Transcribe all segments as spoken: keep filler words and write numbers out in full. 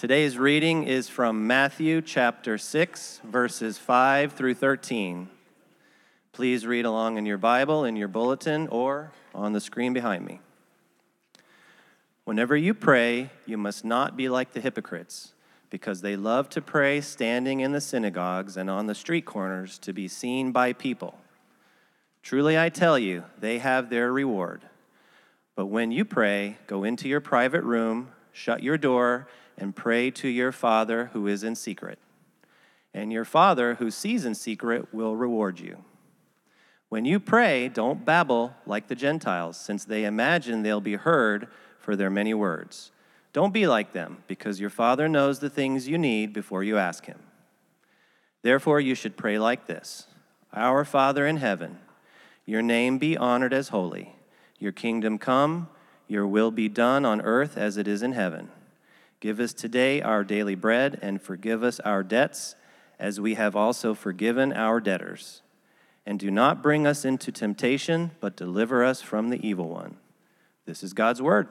Today's reading is from Matthew chapter six, verses five through thirteen. Please read along in your Bible, in your bulletin, or on the screen behind me. Whenever you pray, you must not be like the hypocrites, because they love to pray standing in the synagogues and on the street corners to be seen by people. Truly I tell you, they have their reward. But when you pray, go into your private room, shut your door, and pray to your Father who is in secret. And your Father who sees in secret will reward you. When you pray, don't babble like the Gentiles, since they imagine they'll be heard for their many words. Don't be like them, because your Father knows the things you need before you ask him. Therefore, you should pray like this: Our Father in heaven, your name be honored as holy. Your kingdom come, your will be done on earth as it is in heaven. Give us today our daily bread, and forgive us our debts, as we have also forgiven our debtors. And do not bring us into temptation, but deliver us from the evil one. This is God's word.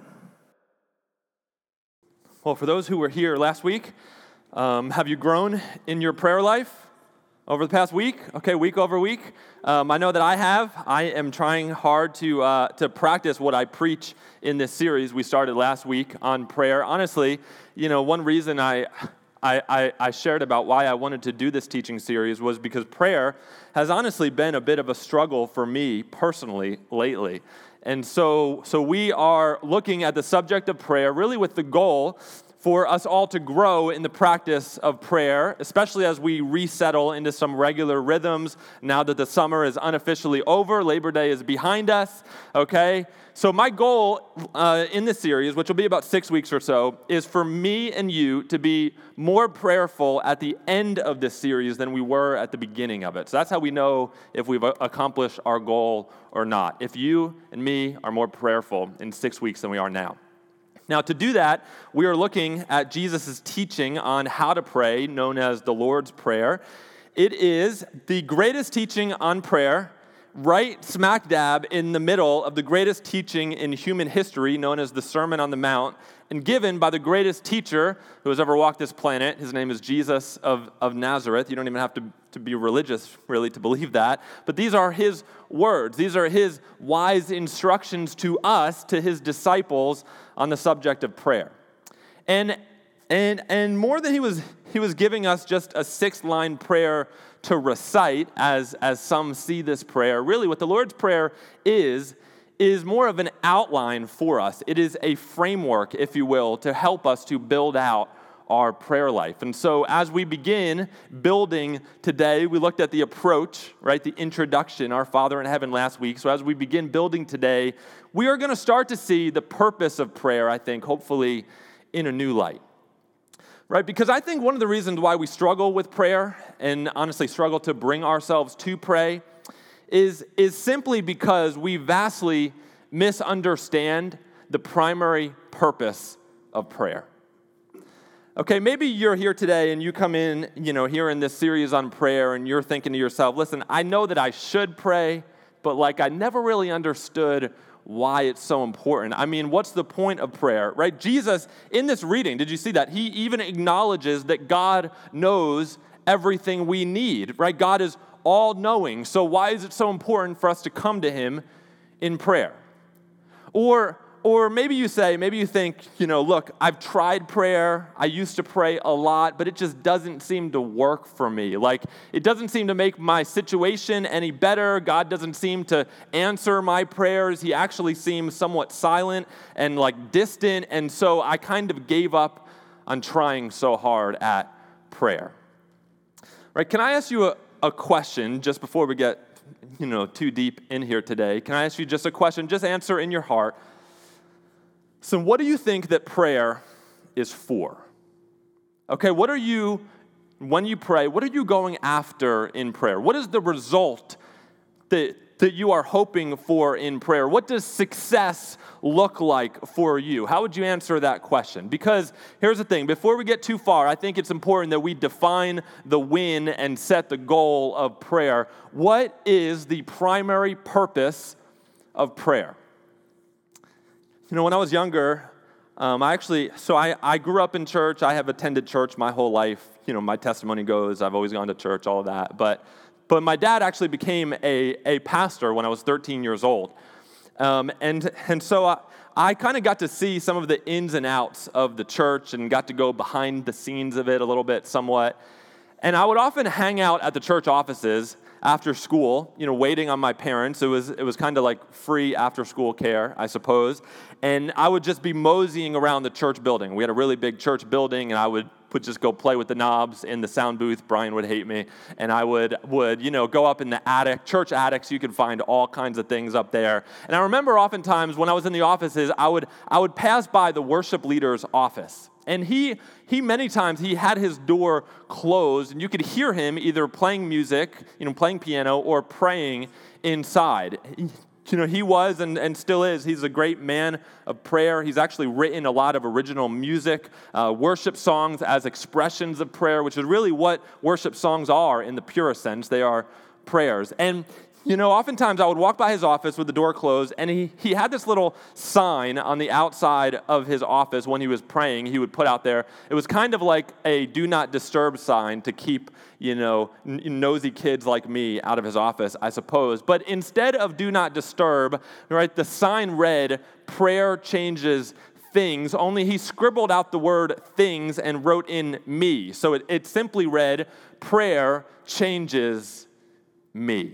Well, for those who were here last week, um, have you grown in your prayer life over the past week? Okay, week over week. Um, I know that I have. I am trying hard to uh, to practice what I preach in this series we started last week on prayer. Honestly, you know, one reason I, I, I, I shared about why I wanted to do this teaching series was because prayer has honestly been a bit of a struggle for me personally lately. And so, so we are looking at the subject of prayer really with the goal for us all to grow in the practice of prayer, especially as we resettle into some regular rhythms now that the summer is unofficially over, Labor Day is behind us, okay? So my goal uh, in this series, which will be about six weeks or so, is for me and you to be more prayerful at the end of this series than we were at the beginning of it. So that's how we know if we've accomplished our goal or not, if you and me are more prayerful in six weeks than we are now. Now, to do that, we are looking at Jesus' teaching on how to pray, known as the Lord's Prayer. It is the greatest teaching on prayer, right smack dab in the middle of the greatest teaching in human history, known as the Sermon on the Mount, and given by the greatest teacher who has ever walked this planet. His name is Jesus of, of Nazareth. You don't even have to, to be religious, really, to believe that. But these are his words. These are his wise instructions to us, to his disciples, on the subject of prayer. And and and more than he was he was giving us just a six-line prayer to recite, as as some see this prayer. Really, what the Lord's Prayer is, is more of an outline for us. It is a framework, if you will, to help us to build out our prayer life. And so as we begin building today, we looked at the approach, right, the introduction, our Father in heaven last week. So as we begin building today, we are going to start to see the purpose of prayer, I think, hopefully in a new light. Right? Because I think one of the reasons why we struggle with prayer, and honestly struggle to bring ourselves to pray, is, is simply because we vastly misunderstand the primary purpose of prayer. Okay, maybe you're here today and you come in, you know, here in this series on prayer, and you're thinking to yourself, listen, I know that I should pray, but like I never really understood why it's so important. I mean, what's the point of prayer, right? Jesus, in this reading, did you see that? He even acknowledges that God knows everything we need, right? God is all-knowing. So why is it so important for us to come to him in prayer? Or Or maybe you say, maybe you think, you know, look, I've tried prayer. I used to pray a lot, but it just doesn't seem to work for me. Like, it doesn't seem to make my situation any better. God doesn't seem to answer my prayers. He actually seems somewhat silent and, like, distant. And so I kind of gave up on trying so hard at prayer. Right? Can I ask you a, a question just before we get, you know, too deep in here today? Can I ask you just a question? Just answer in your heart. So what do you think that prayer is for? Okay, what are you, when you pray, what are you going after in prayer? What is the result that, that you are hoping for in prayer? What does success look like for you? How would you answer that question? Because here's the thing, before we get too far, I think it's important that we define the win and set the goal of prayer. What is the primary purpose of prayer? You know, when I was younger, Um, I actually, so I, I grew up in church. I have attended church my whole life. You know, my testimony goes, I've always gone to church, all of that. But but my dad actually became a, a pastor when I was thirteen years old. Um, and, and so I, I kind of got to see some of the ins and outs of the church and got to go behind the scenes of it a little bit, somewhat. And I would often hang out at the church offices after school, you know, waiting on my parents. It was it was kind of like free after-school care, I suppose. And I would just be moseying around the church building. We had a really big church building, and I would, would just go play with the knobs in the sound booth. Brian would hate me. And I would, would, you know, go up in the attic, church attics. You could find all kinds of things up there. And I remember oftentimes when I was in the offices, I would I would pass by the worship leader's office. And he, he many times, he had his door closed, and you could hear him either playing music, you know, playing piano, or praying inside. You know, he was and, and still is, he's a great man of prayer. He's actually written a lot of original music, uh, worship songs as expressions of prayer, which is really what worship songs are in the purest sense. They are prayers. And you know, oftentimes I would walk by his office with the door closed, and he, he had this little sign on the outside of his office when he was praying. He would put out there. It was kind of like a do not disturb sign to keep, you know, n- nosy kids like me out of his office, I suppose. But instead of do not disturb, right, the sign read, prayer changes things, only he scribbled out the word things and wrote in me. So it, it simply read, prayer changes me.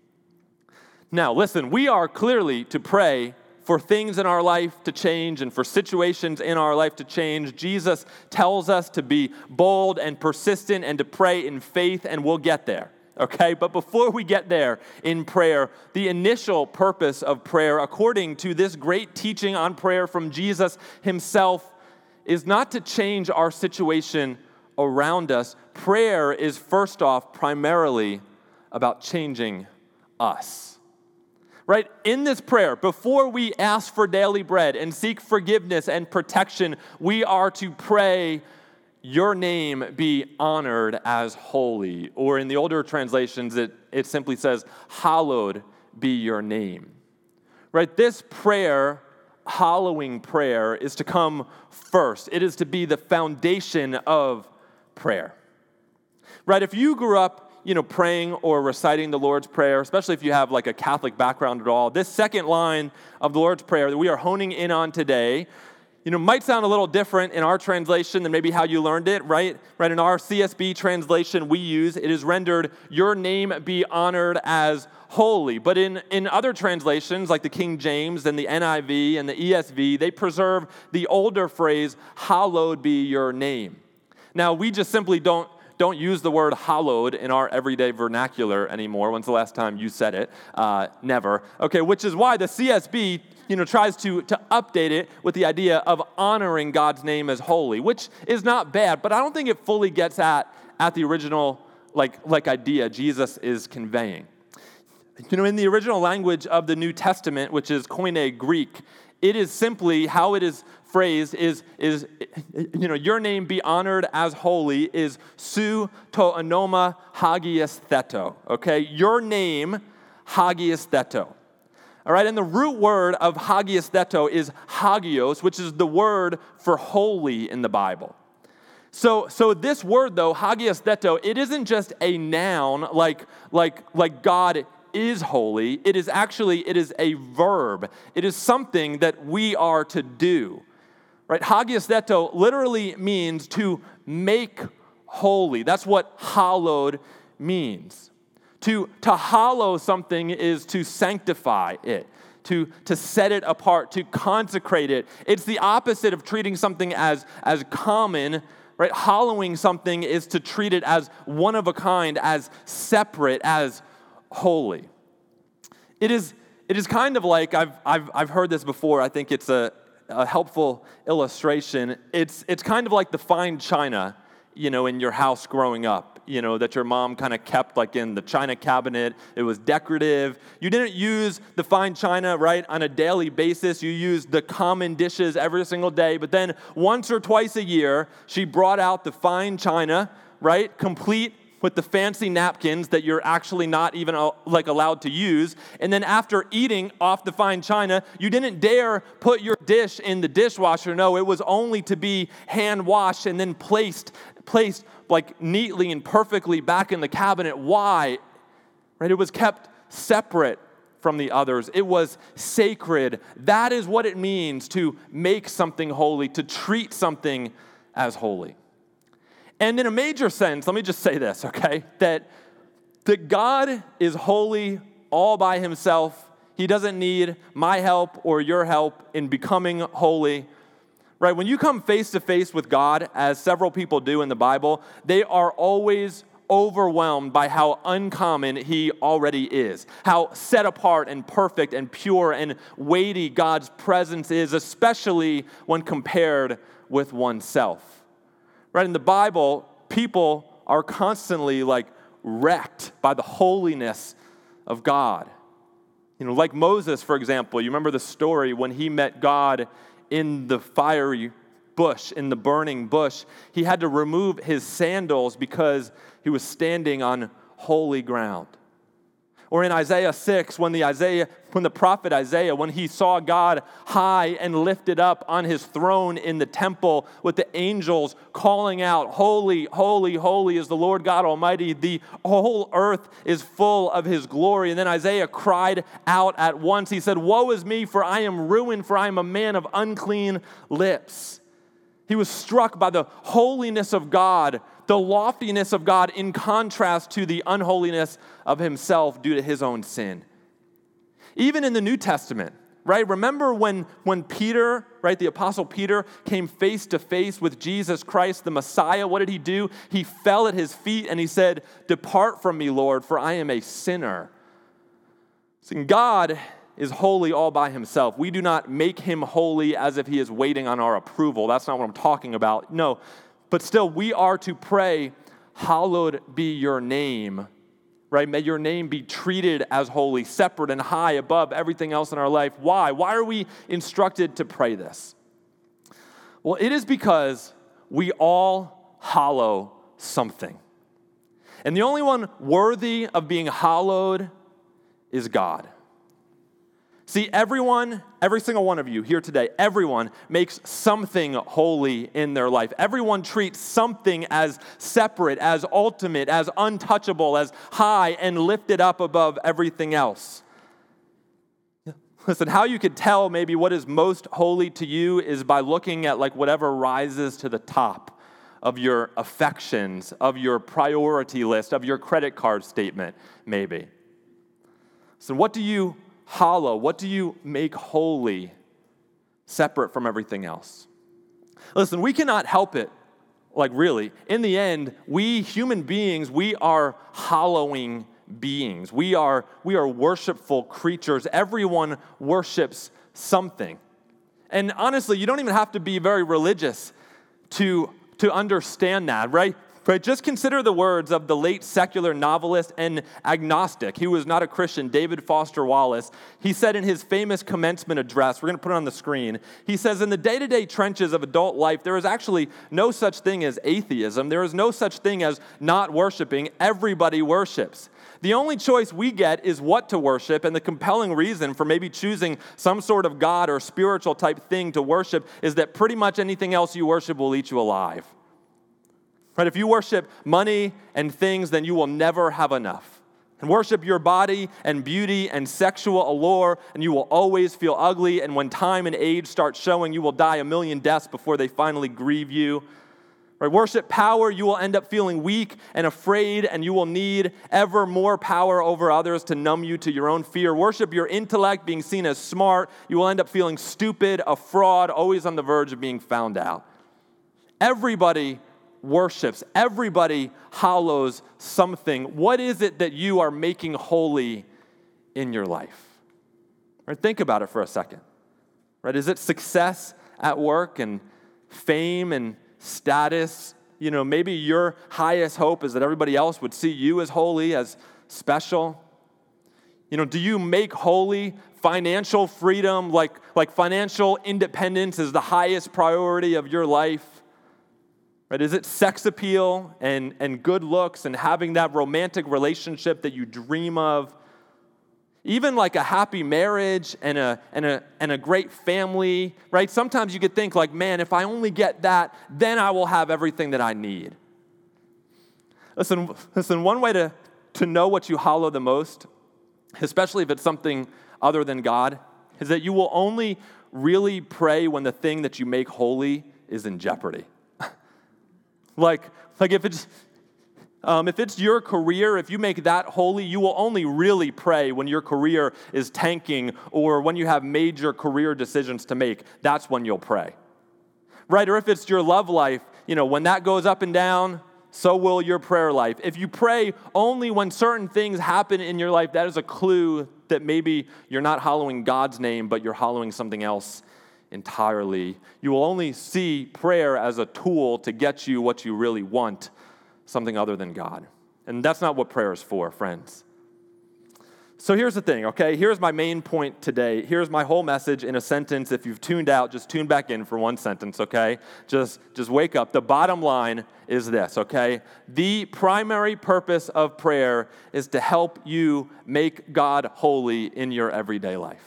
Now, listen, we are clearly to pray for things in our life to change and for situations in our life to change. Jesus tells us to be bold and persistent and to pray in faith, and we'll get there, okay? But before we get there in prayer, the initial purpose of prayer, according to this great teaching on prayer from Jesus himself, is not to change our situation around us. Prayer is, first off, primarily about changing us. Right? In this prayer, before we ask for daily bread and seek forgiveness and protection, we are to pray, your name be honored as holy. Or in the older translations, it, it simply says, hallowed be your name. Right? This prayer, hallowing prayer, is to come first. It is to be the foundation of prayer. Right? If you grew up you know, praying or reciting the Lord's Prayer, especially if you have like a Catholic background at all, this second line of the Lord's Prayer that we are honing in on today, you know, might sound a little different in our translation than maybe how you learned it, right? Right, in our C S B translation we use, it is rendered, your name be honored as holy. But in, in other translations, like the King James and the N I V and the E S V, they preserve the older phrase, hallowed be your name. Now, we just simply don't Don't use the word hallowed in our everyday vernacular anymore. When's the last time you said it? Uh, never. Okay, which is why the C S B, you know, tries to, to update it with the idea of honoring God's name as holy, which is not bad, but I don't think it fully gets at, at the original like, like idea Jesus is conveying. You know, in the original language of the New Testament, which is Koine Greek, it is simply how it is phrased is, is, you know, your name be honored as holy is su to onoma hagios theto, okay? Your name, hagios theto. All right, and the root word of hagios theto is hagios, which is the word for holy in the Bible. So, so this word, though, hagios theto, it isn't just a noun like, like, like God is holy. It is actually, it is a verb. It is something that we are to do. Right? Hagios theto literally means to make holy. That's what hallowed means. To, to hallow something is to sanctify it, to, to set it apart, to consecrate it. It's the opposite of treating something as, as common. Right? Hallowing something is to treat it as one of a kind, as separate, as holy. It is, it is kind of like, I've, I've, I've heard this before, I think it's a, a helpful illustration. It's, it's kind of like the fine china, you know, in your house growing up, you know, that your mom kind of kept like in the china cabinet. It was decorative. You didn't use the fine china, right, on a daily basis. You used the common dishes every single day. But then once or twice a year, she brought out the fine china, right, complete with the fancy napkins that you're actually not even uh, like allowed to use. And then after eating off the fine china, you didn't dare put your dish in the dishwasher. No, it was only to be hand washed and then placed, placed like neatly and perfectly back in the cabinet. Why? Right? It was kept separate from the others. It was sacred. That is what it means to make something holy, to treat something as holy. And in a major sense, let me just say this, okay? That, that God is holy all by himself. He doesn't need my help or your help in becoming holy. Right? When you come face to face with God, as several people do in the Bible, they are always overwhelmed by how uncommon he already is, how set apart and perfect and pure and weighty God's presence is, especially when compared with oneself. Right? In the Bible, people are constantly like wrecked by the holiness of God. You know, like Moses, for example. You remember the story when he met God in the fiery bush, in the burning bush. He had to remove his sandals because he was standing on holy ground. Or in Isaiah six, when the Isaiah, when the prophet Isaiah, when he saw God high and lifted up on his throne in the temple with the angels calling out, "Holy, holy, holy is the Lord God Almighty. The whole earth is full of his glory." And then Isaiah cried out at once. He said, "Woe is me, for I am ruined, for I am a man of unclean lips." He was struck by the holiness of God, the loftiness of God in contrast to the unholiness of himself due to his own sin. Even in the New Testament, right? Remember when, when Peter, right, the Apostle Peter came face to face with Jesus Christ, the Messiah, what did he do? He fell at his feet and he said, "Depart from me, Lord, for I am a sinner." See, God is holy all by himself. We do not make him holy as if he is waiting on our approval. That's not what I'm talking about. No, but still we are to pray, "Hallowed be your name," right? May your name be treated as holy, separate and high above everything else in our life. Why? Why are we instructed to pray this? Well, it is because we all hallow something. And the only one worthy of being hallowed is God. See, everyone, every single one of you here today, everyone makes something holy in their life. Everyone treats something as separate, as ultimate, as untouchable, as high and lifted up above everything else. Listen, how you could tell maybe what is most holy to you is by looking at like whatever rises to the top of your affections, of your priority list, of your credit card statement, maybe. So what do you hallow? What do you make holy, separate from everything else? Listen, we cannot help it, like really. In the end, we human beings, we are hallowing beings. We are, we are worshipful creatures. Everyone worships something. And honestly, you don't even have to be very religious to, to understand that, right? Right, just consider the words of the late secular novelist and agnostic. He was not a Christian, David Foster Wallace. He said in his famous commencement address, we're going to put it on the screen, he says, "In the day-to-day trenches of adult life, there is actually no such thing as atheism. There is no such thing as not worshiping. Everybody worships. The only choice we get is what to worship, and the compelling reason for maybe choosing some sort of God or spiritual type thing to worship is that pretty much anything else you worship will eat you alive." Right? If you worship money and things, then you will never have enough. And worship your body and beauty and sexual allure, and you will always feel ugly. And when time and age start showing, you will die a million deaths before they finally grieve you. Right? Worship power, you will end up feeling weak and afraid, and you will need ever more power over others to numb you to your own fear. Worship your intellect, being seen as smart, you will end up feeling stupid, a fraud, always on the verge of being found out. Everybody worships. Everybody hallows something. What is it that you are making holy in your life? Right? Think about it for a second. Right? Is it success at work and fame and status? You know, maybe your highest hope is that everybody else would see you as holy, as special. You know, do you make holy financial freedom, like, like financial independence is the highest priority of your life? Right? Is it sex appeal and, and good looks and having that romantic relationship that you dream of? Even like a happy marriage and a, and a, and a great family, right? Sometimes you could think like, man, if I only get that, then I will have everything that I need. Listen, listen. One way to, to know what you hollow the most, especially if it's something other than God, is that you will only really pray when the thing that you make holy is in jeopardy. like, like if it's um, if it's your career, if you make that holy, you will only really pray when your career is tanking or when you have major career decisions to make. That's when you'll pray, right? Or if it's your love life, you know, when that goes up and down, so will your prayer life. If you pray only when certain things happen in your life, that is a clue that maybe you're not hallowing God's name, but you're hallowing something else entirely. You will only see prayer as a tool to get you what you really want, something other than God. And that's not what prayer is for, friends. So here's the thing, okay? Here's my main point today. Here's my whole message in a sentence. If you've tuned out, just tune back in for one sentence, okay? Just, just wake up. The bottom line is this, okay? The primary purpose of prayer is to help you make God holy in your everyday life.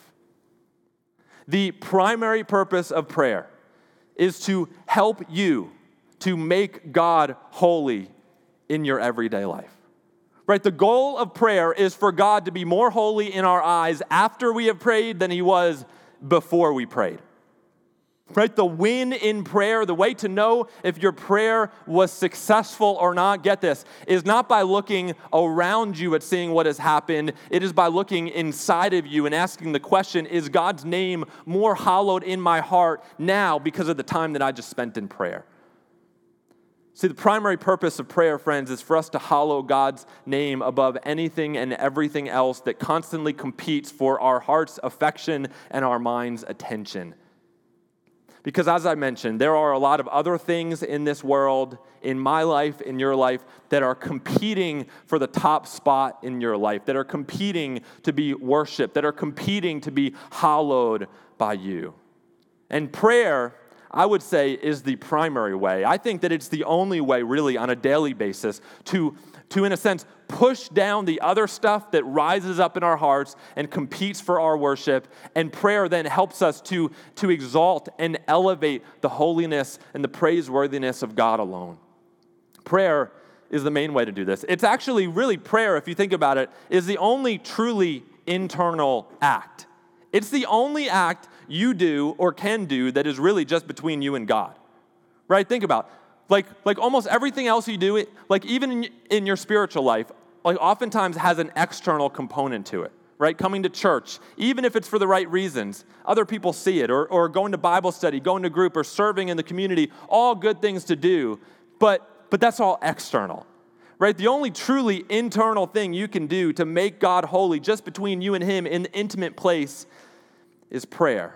The primary purpose of prayer is to help you to make God holy in your everyday life. Right? The goal of prayer is for God to be more holy in our eyes after we have prayed than he was before we prayed. Right? The win in prayer, the way to know if your prayer was successful or not, get this, is not by looking around you at seeing what has happened. It is by looking inside of you and asking the question, is God's name more hallowed in my heart now because of the time that I just spent in prayer? See, the primary purpose of prayer, friends, is for us to hallow God's name above anything and everything else that constantly competes for our heart's affection and our mind's attention. Because as I mentioned, there are a lot of other things in this world, in my life, in your life, that are competing for the top spot in your life, that are competing to be worshiped, that are competing to be hallowed by you. And prayer, I would say, is the primary way. I think that it's the only way, really, on a daily basis to, to, in a sense, push down the other stuff that rises up in our hearts and competes for our worship. And prayer then helps us to, to exalt and elevate the holiness and the praiseworthiness of God alone. Prayer is the main way to do this. It's actually really prayer, if you think about it, is the only truly internal act. It's the only act you do or can do that is really just between you and God, right? Think about it. Like, like almost everything else you do, it, like even in, in your spiritual life, like oftentimes has an external component to it, right? Coming to church, even if it's for the right reasons, other people see it, or, or going to Bible study, going to group, or serving in the community, all good things to do, but, but that's all external. Right? The only truly internal thing you can do to make God holy just between you and him in the intimate place is prayer.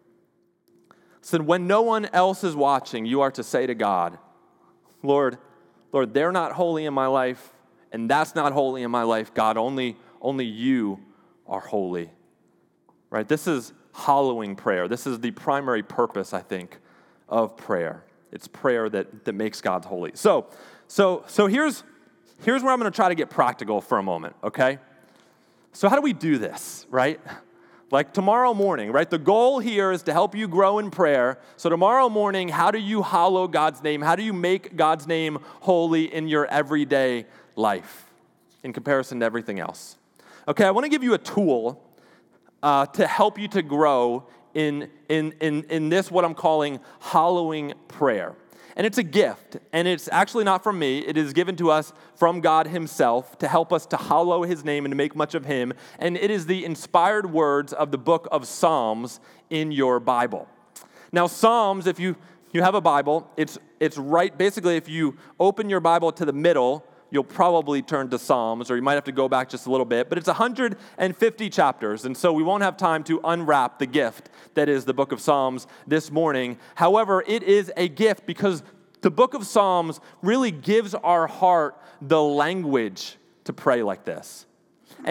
So when no one else is watching, you are to say to God, Lord, Lord, they're not holy in my life, and that's not holy in my life. God, only, only you are holy. Right? This is hallowing prayer. This is the primary purpose, I think, of prayer. It's prayer that, that makes God holy. So, so, so here's, here's where I'm going to try to get practical for a moment, okay? So how do we do this, right? Like tomorrow morning, right? The goal here is to help you grow in prayer. So tomorrow morning, how do you hallow God's name? How do you make God's name holy in your everyday life in comparison to everything else? Okay, I want to give you a tool uh, to help you to grow in, in, in, in this, what I'm calling hallowing prayer. And it's a gift, and it's actually not from me. It is given to us from God himself to help us to hallow his name and to make much of him. And it is the inspired words of the book of Psalms in your Bible. Now, Psalms, if you, you have a Bible, it's, it's right, basically if you open your Bible to the middle, you'll probably turn to Psalms, or you might have to go back just a little bit. But it's one hundred fifty chapters, and so we won't have time to unwrap the gift that is the book of Psalms this morning. However, it is a gift because the book of Psalms really gives our heart the language to pray like this. And,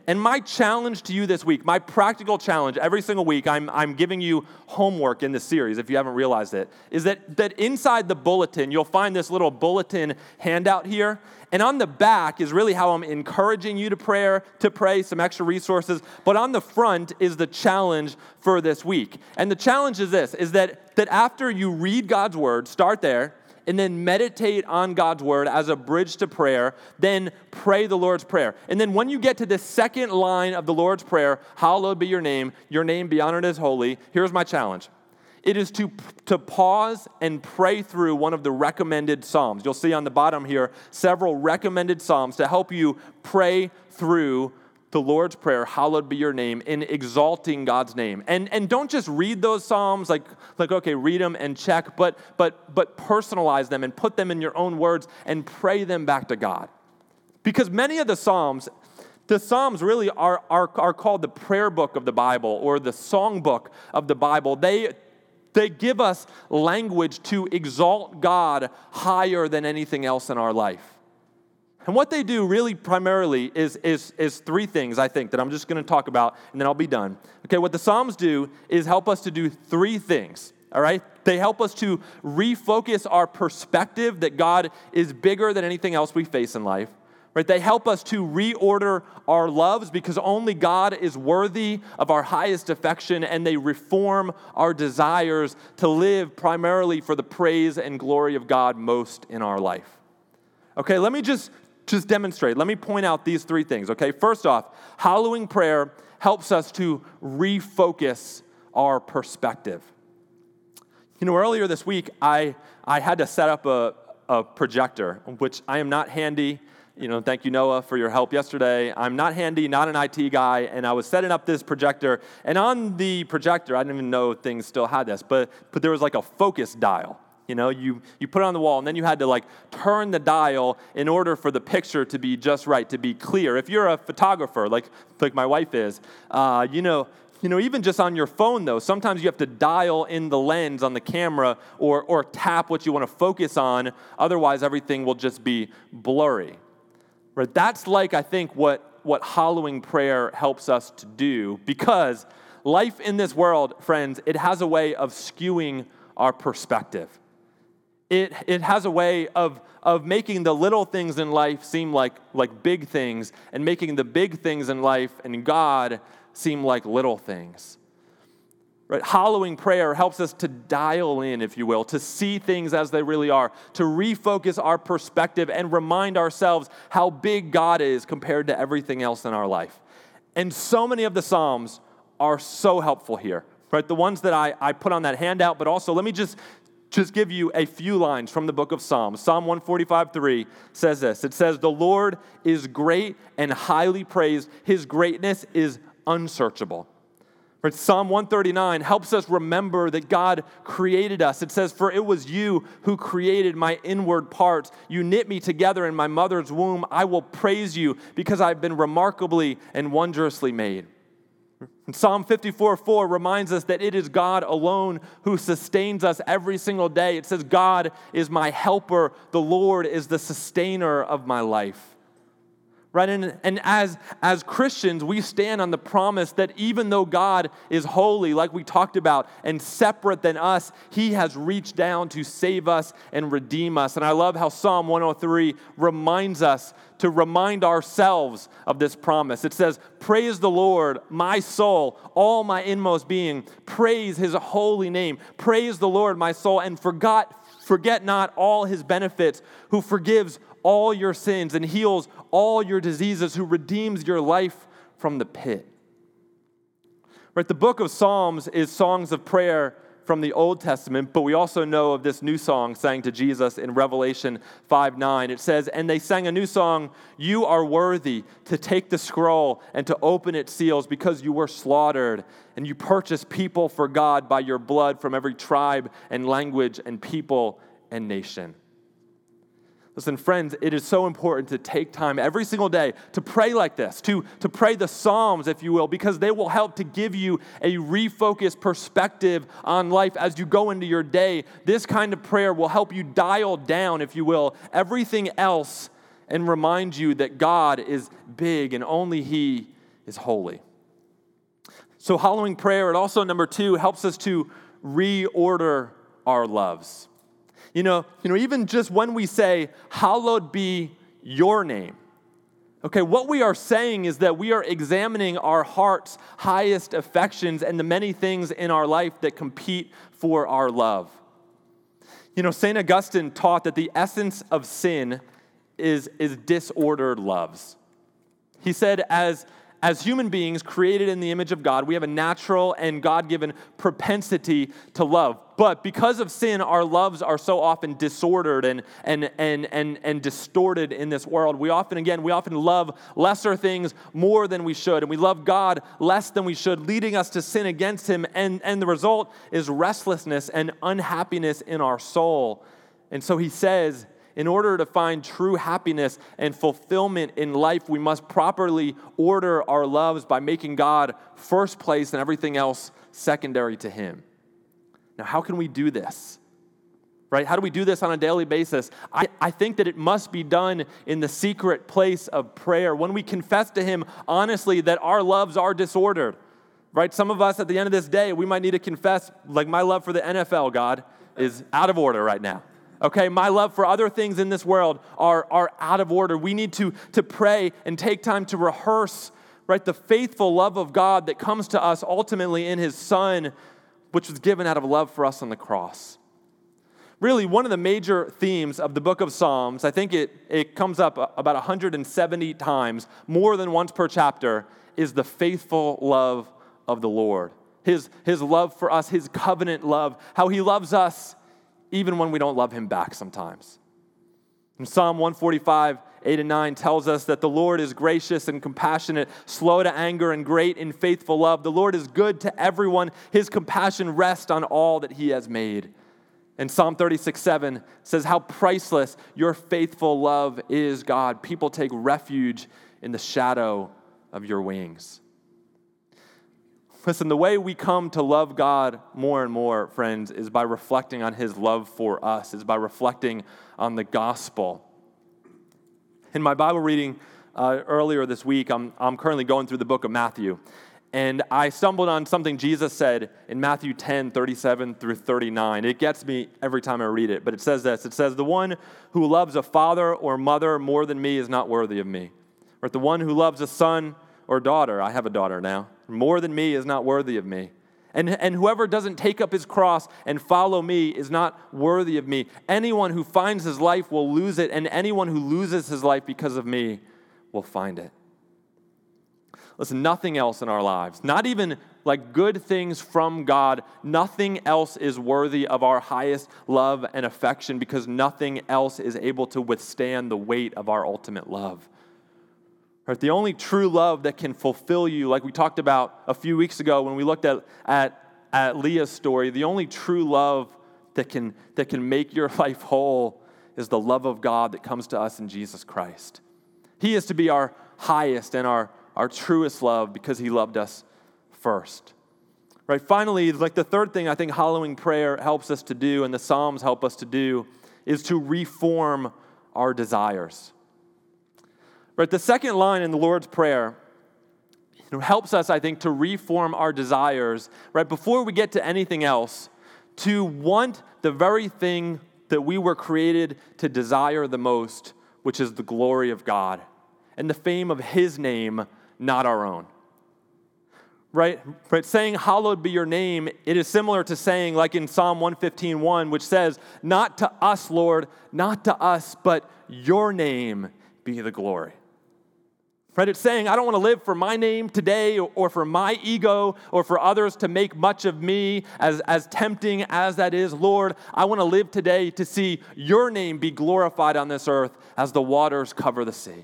And my challenge to you this week, my practical challenge, every single week, I'm, I'm giving you homework in this series, if you haven't realized it, is that, that inside the bulletin, you'll find this little bulletin handout here. And on the back is really how I'm encouraging you to pray, to pray, some extra resources. But on the front is the challenge for this week. And the challenge is this, is that, that after you read God's word, start there, and then meditate on God's word as a bridge to prayer, then pray the Lord's Prayer. And then when you get to the second line of the Lord's Prayer, hallowed be your name, your name be honored as holy, here's my challenge. It is to, to pause and pray through one of the recommended psalms. You'll see on the bottom here several recommended psalms to help you pray through the Lord's Prayer, hallowed be your name, in exalting God's name. And, and don't just read those psalms like, like, okay, read them and check, but, but, but personalize them and put them in your own words and pray them back to God. Because many of the psalms, the psalms really are, are, are called the prayer book of the Bible or the song book of the Bible. They, they give us language to exalt God higher than anything else in our life. And what they do really primarily is, is, is three things, I think, that I'm just going to talk about, and then I'll be done. Okay, what the Psalms do is help us to do three things, all right? They help us to refocus our perspective that God is bigger than anything else we face in life, right? They help us to reorder our loves because only God is worthy of our highest affection, and they reform our desires to live primarily for the praise and glory of God most in our life. Okay, let me just Just demonstrate. Let me point out these three things, okay? First off, hallowing prayer helps us to refocus our perspective. You know, earlier this week, I, I had to set up a, a projector, which I am not handy. You know, thank you, Noah, for your help yesterday. I'm not handy, not an I T guy, and I was setting up this projector. And on the projector, I didn't even know things still had this, but, but there was like a focus dial. You know, you, you put it on the wall, and then you had to, like, turn the dial in order for the picture to be just right, to be clear. If you're a photographer, like like my wife is, uh, you know, you know, even just on your phone, though, sometimes you have to dial in the lens on the camera or or tap what you want to focus on. Otherwise, everything will just be blurry. Right? That's like, I think, what, what hallowing prayer helps us to do, because life in this world, friends, it has a way of skewing our perspective. It it has a way of, of making the little things in life seem like, like big things, and making the big things in life and God seem like little things. Right? Hallowing prayer helps us to dial in, if you will, to see things as they really are, to refocus our perspective and remind ourselves how big God is compared to everything else in our life. And so many of the Psalms are so helpful here. Right? The ones that I, I put on that handout, but also let me just Just give you a few lines from the book of Psalms. Psalm one forty-five three says this. It says, "The Lord is great and highly praised. His greatness is unsearchable." Right? Psalm one thirty-nine helps us remember that God created us. It says, "For it was you who created my inward parts. You knit me together in my mother's womb. I will praise you because I've been remarkably and wondrously made." And Psalm fifty-four four reminds us that it is God alone who sustains us every single day. It says, "God is my helper. The Lord is the sustainer of my life." Right? And, and as, as Christians, we stand on the promise that even though God is holy, like we talked about, and separate than us, He has reached down to save us and redeem us. And I love how Psalm one oh three reminds us to remind ourselves of this promise. It says, "Praise the Lord, my soul, all my inmost being. Praise His holy name. Praise the Lord, my soul, and forgot, forget not all His benefits, who forgives all your sins and heals all your diseases, who redeems your life from the pit." Right? The book of Psalms is songs of prayer from the Old Testament, but we also know of this new song sang to Jesus in Revelation five nine. It says, "And they sang a new song, 'You are worthy to take the scroll and to open its seals, because you were slaughtered, and you purchased people for God by your blood from every tribe and language and people and nation.'" Listen, friends, it is so important to take time every single day to pray like this, to, to pray the Psalms, if you will, because they will help to give you a refocused perspective on life as you go into your day. This kind of prayer will help you dial down, if you will, everything else and remind you that God is big and only He is holy. So hallowing prayer, it also, number two, helps us to reorder our loves. You know, you know, even just when we say, hallowed be your name, okay, what we are saying is that we are examining our heart's highest affections and the many things in our life that compete for our love. You know, Saint Augustine taught that the essence of sin is, is disordered loves. He said, as As human beings created in the image of God, we have a natural and God-given propensity to love. But because of sin, our loves are so often disordered and, and, and, and, and distorted in this world. We often, again, we often love lesser things more than we should, and we love God less than we should, leading us to sin against him. And, and the result is restlessness and unhappiness in our soul. And so he says, in order to find true happiness and fulfillment in life, we must properly order our loves by making God first place and everything else secondary to him. Now, how can we do this? Right? How do we do this on a daily basis? I, I think that it must be done in the secret place of prayer, when we confess to him honestly that our loves are disordered. Right? Some of us at the end of this day, we might need to confess, like, my love for the N F L, God, is out of order right now. Okay, my love for other things in this world are, are out of order. We need to, to pray and take time to rehearse, right, the faithful love of God that comes to us ultimately in his Son, which was given out of love for us on the cross. Really, one of the major themes of the book of Psalms, I think it, it comes up about one hundred seventy times, more than once per chapter, is the faithful love of the Lord. His, his love for us, his covenant love, how he loves us even when we don't love him back sometimes. And Psalm one forty-five, eight and nine tells us that the Lord is gracious and compassionate, slow to anger and great in faithful love. The Lord is good to everyone. His compassion rests on all that he has made. And Psalm thirty-six, seven says, how priceless your faithful love is, God. People take refuge in the shadow of your wings. Listen, the way we come to love God more and more, friends, is by reflecting on his love for us, is by reflecting on the gospel. In my Bible reading uh, earlier this week, I'm, I'm currently going through the book of Matthew, and I stumbled on something Jesus said in Matthew ten, thirty-seven through thirty-nine. It gets me every time I read it, but it says this. It says, the one who loves a father or mother more than me is not worthy of me. Or the one who loves a son or daughter, I have a daughter now, more than me is not worthy of me. And, and whoever doesn't take up his cross and follow me is not worthy of me. Anyone who finds his life will lose it, and anyone who loses his life because of me will find it. Listen, nothing else in our lives, not even like good things from God, nothing else is worthy of our highest love and affection, because nothing else is able to withstand the weight of our ultimate love. Right? The only true love that can fulfill you, like we talked about a few weeks ago when we looked at, at, at Leah's story, the only true love that can, that can make your life whole is the love of God that comes to us in Jesus Christ. He is to be our highest and our, our truest love because he loved us first. Right? Finally, like the third thing I think hallowing prayer helps us to do, and the Psalms help us to do, is to reform our desires. Right, the second line in the Lord's Prayer, you know, helps us, I think, to reform our desires, right, before we get to anything else, to want the very thing that we were created to desire the most, which is the glory of God and the fame of his name, not our own. Right? Right? Saying, hallowed be your name, it is similar to saying, like in Psalm one fifteen, one, which says, not to us, Lord, not to us, but your name be the glory. Right? It's saying, I don't want to live for my name today or for my ego or for others to make much of me, as, as tempting as that is. Lord, I want to live today to see your name be glorified on this earth as the waters cover the sea.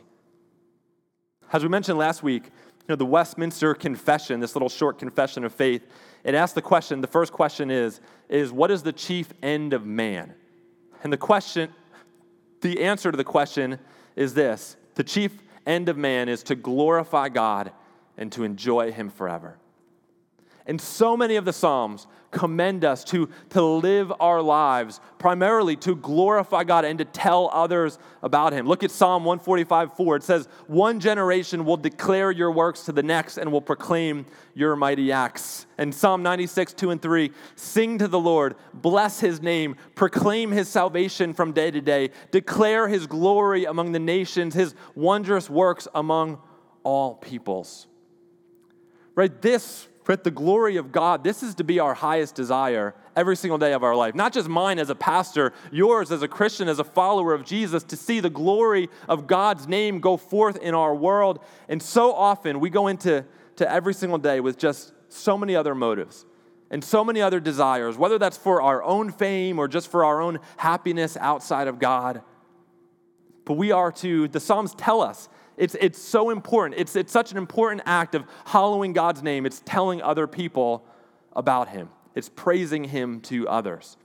As we mentioned last week, you know, the Westminster Confession, this little short confession of faith, it asks the question, the first question is, is what is the chief end of man? And the question, the answer to the question is this: the chief end of man is to glorify God and to enjoy him forever. And so many of the Psalms commend us to, to live our lives primarily to glorify God and to tell others about him. Look at Psalm one forty-five four. It says, one generation will declare your works to the next and will proclaim your mighty acts. And Psalm ninety-six two and three, sing to the Lord, bless his name, proclaim his salvation from day to day, declare his glory among the nations, his wondrous works among all peoples. Right, this Right, the glory of God, this is to be our highest desire every single day of our life. Not just mine as a pastor, yours as a Christian, as a follower of Jesus, to see the glory of God's name go forth in our world. And so often we go into to every single day with just so many other motives and so many other desires, whether that's for our own fame or just for our own happiness outside of God. But we are to, the Psalms tell us, It's it's so important. It's it's such an important act of hallowing God's name. It's telling other people about him. It's praising him to others.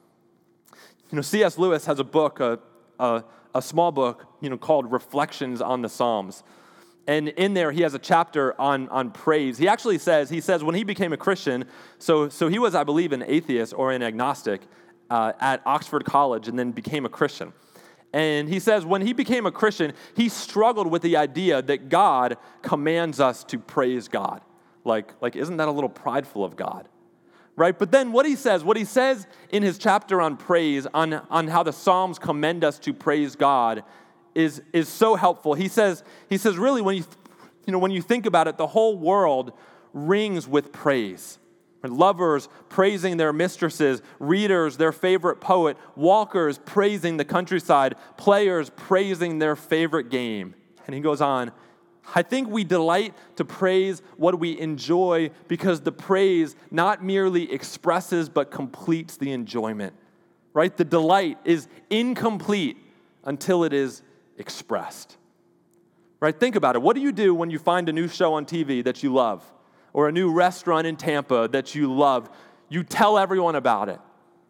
You know, C S Lewis has a book, a, a, a small book, you know, called Reflections on the Psalms. And in there, he has a chapter on, on praise. He actually says, he says when he became a Christian, so, so he was, I believe, an atheist or an agnostic uh, at Oxford College and then became a Christian. And he says when he became a Christian, he struggled with the idea that God commands us to praise God. Like, like, isn't that a little prideful of God? Right? But then what he says, what he says in his chapter on praise, on, on how the Psalms commend us to praise God, is, is so helpful. He says, he says, really, when you, you know, when you think about it, the whole world rings with praise. Lovers praising their mistresses, readers their favorite poet, walkers praising the countryside, players praising their favorite game. And he goes on, I think we delight to praise what we enjoy because the praise not merely expresses but completes the enjoyment. Right? The delight is incomplete until it is expressed. Right? Think about it. What do you do when you find a new show on T V that you love? Or a new restaurant in Tampa that you love? You tell everyone about it.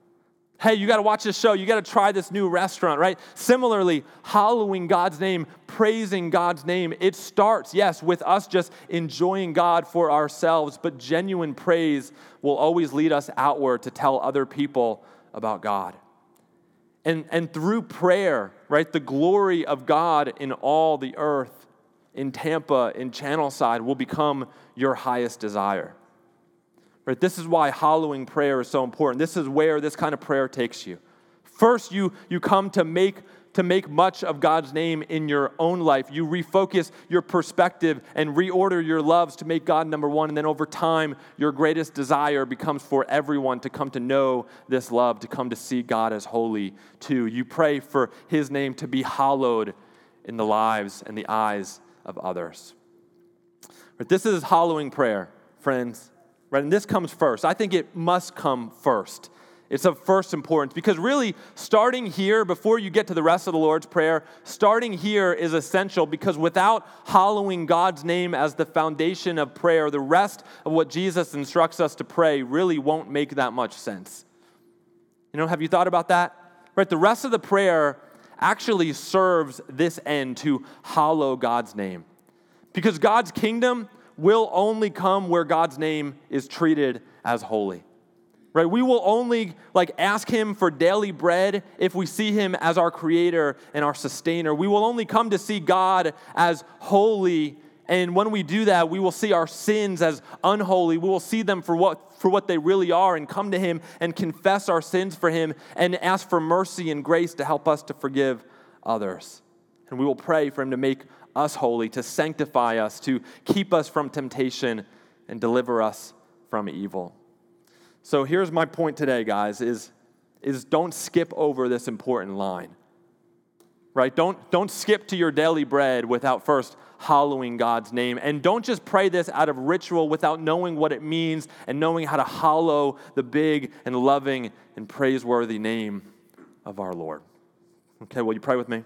Hey, you got to watch this show. You got to try this new restaurant, right? Similarly, hallowing God's name, praising God's name, it starts, yes, with us just enjoying God for ourselves, but genuine praise will always lead us outward to tell other people about God. And, and through prayer, right, the glory of God in all the earth, in Tampa, in Channelside, will become your highest desire. Right? This is why hallowing prayer is so important. This is where this kind of prayer takes you. First, you, you come to make, to make much of God's name in your own life. You refocus your perspective and reorder your loves to make God number one. And then over time, your greatest desire becomes for everyone to come to know this love, to come to see God as holy too. You pray for his name to be hallowed in the lives and the eyes of others. But this is hallowing prayer, friends. Right? And this comes first. I think it must come first. It's of first importance because really starting here, before you get to the rest of the Lord's Prayer, starting here is essential because without hallowing God's name as the foundation of prayer, the rest of what Jesus instructs us to pray really won't make that much sense. You know, have you thought about that? Right? The rest of the prayer actually serves this end to hallow God's name. Because God's kingdom will only come where God's name is treated as holy. Right? We will only like ask him for daily bread if we see him as our creator and our sustainer. We will only come to see God as holy, and when we do that, we will see our sins as unholy. We will see them for what for what they really are and come to him and confess our sins for him and ask for mercy and grace to help us to forgive others. And we will pray for him to make us holy, to sanctify us, to keep us from temptation and deliver us from evil. So here's my point today, guys, is, is don't skip over this important line. Right? Don't, don't skip to your daily bread without first hallowing God's name. And don't just pray this out of ritual without knowing what it means and knowing how to hallow the big and loving and praiseworthy name of our Lord. Okay, will you pray with me?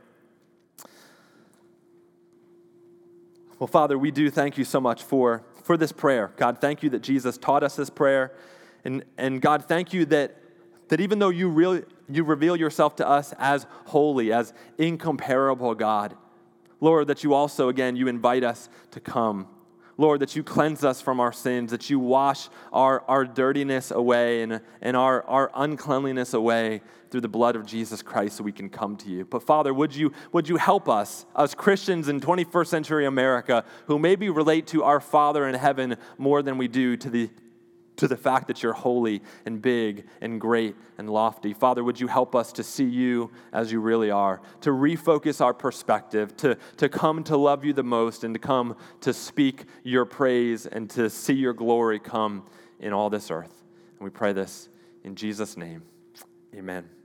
Well, Father, we do thank you so much for, for this prayer. God, thank you that Jesus taught us this prayer. And, and God, thank you that, that even though you really you reveal yourself to us as holy, as incomparable, God, Lord, that you also, again, you invite us to come. Lord, that you cleanse us from our sins, that you wash our, our dirtiness away and, and our, our uncleanliness away through the blood of Jesus Christ so we can come to you. But Father, would you, would you help us, as Christians in twenty-first century America, who maybe relate to our Father in heaven more than we do to the to the fact that you're holy and big and great and lofty. Father, would you help us to see you as you really are, to refocus our perspective, to, to come to love you the most and to come to speak your praise and to see your glory come in all this earth. And we pray this in Jesus' name. Amen.